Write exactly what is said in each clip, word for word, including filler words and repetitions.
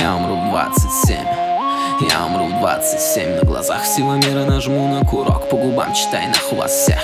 Я умру в двадцать семь. Я умру в двадцать семь. На глазах всего мира нажму на курок. По губам читай нахуй вас всех.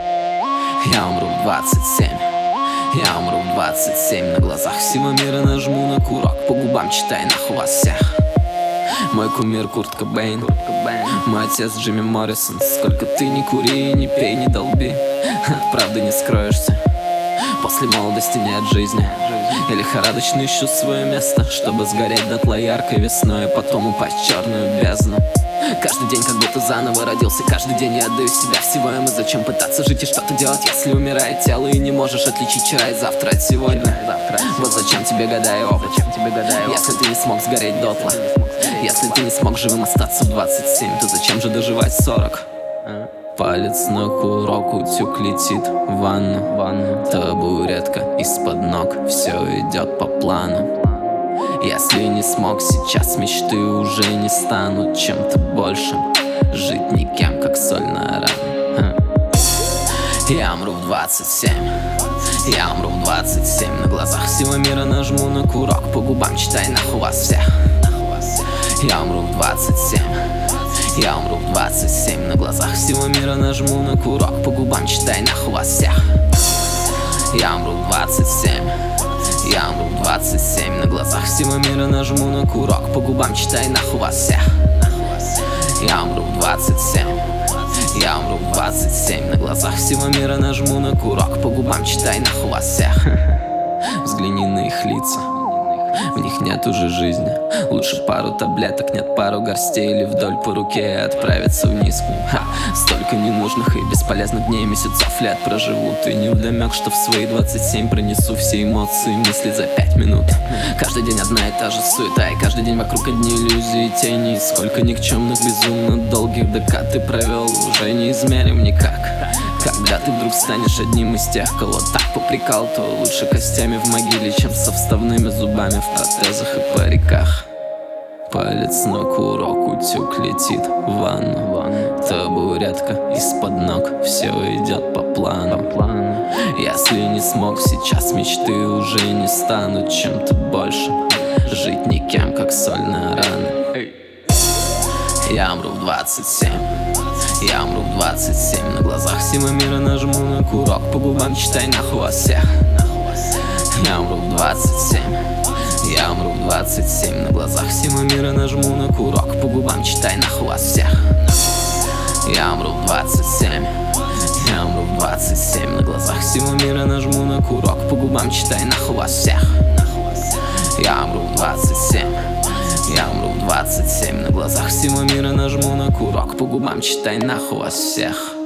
Я умру в двадцать семь. Я умру в двадцать семь. На глазах всего мира нажму на курок. По губам читай нахуй вас всех. Мой кумир Курт Кобейн, мой отец Джимми Моррисон. Сколько ты не кури, не пей, не долби, от правды не скроешься. После молодости нет жизни. Я лихорадочно ищу свое место, чтобы сгореть дотла яркой весной, а потом упасть в черную бездну. Каждый день как будто заново родился. Каждый день я отдаю себя всего им. И зачем пытаться жить и что-то делать, если умирает тело и не можешь отличить вчера и завтра от сегодня? Вот зачем тебе года и опыт, если ты не смог сгореть дотла. Если ты не смог живым остаться в двадцать семь, то зачем же доживать сорок? Палец на курок, утюг летит в ванну, ванну. Табуретка из-под ног, все идет по плану. Если не смог сейчас, мечты уже не станут чем-то большим. Жить никем, как соль на ране. Я умру в двадцать семь. Я умру в двадцать семь. На глазах всего мира нажму на курок. По губам читай нахуй вас всех. Я умру в двадцать семь. Я умру в двадцать семь. На глазах всего мира нажму на курок. По губам читай нахуй вас всех. Я умру в двадцать семь. Я умру в двадцать семь. На глазах всего мира нажму на курок. По губам читай нахуй вас всех. Я умру в двадцать семь. Я умру в двадцать семь. На глазах всего мира нажму на курок. По губам читай нахуй вас всех. Взгляни на их лица, в них нет уже жизни. Лучше пару таблеток, нет пару горстей. Или вдоль по руке и отправиться вниз к ним. Ха, столько ненужных и бесполезных дней, месяцев, лет проживут. И невдомек, что в свои двадцать семь пронесу все эмоции и мысли за пять минут. Каждый день одна и та же суета, и каждый день вокруг одни иллюзии и тени. И сколько никчемных, безумно долгих декад ты провел, уже не измерим никак. Когда ты вдруг станешь одним из тех, кого так попрекал, то лучше костями в могиле, чем со вставными зубами в протезах и париках. Палец на курок, утюг летит в ванну, ванну. Табуретка из-под ног, все идет по плану. Если не смог сейчас, мечты уже не станут чем-то большим. Жить никем, как соль на раны. Я умру в двадцать семь. Я умру в двадцать семь. На глазах всего мира нажму на курок. По губам читай нахуй вас всех. Я умру в двадцать семь. Я умру в двадцать семь. На глазах всего мира нажму на курок. По губам читай нахуй вас всех. Я умру в двадцать семь. Я умру в двадцать семь. На глазах всего мира нажму на курок. По губам читай нахуй вас всех. Я умру в двадцать семь. Я умру в двадцать семь. На глазах всего мира нажму на курок. По губам читай нахуй вас всех.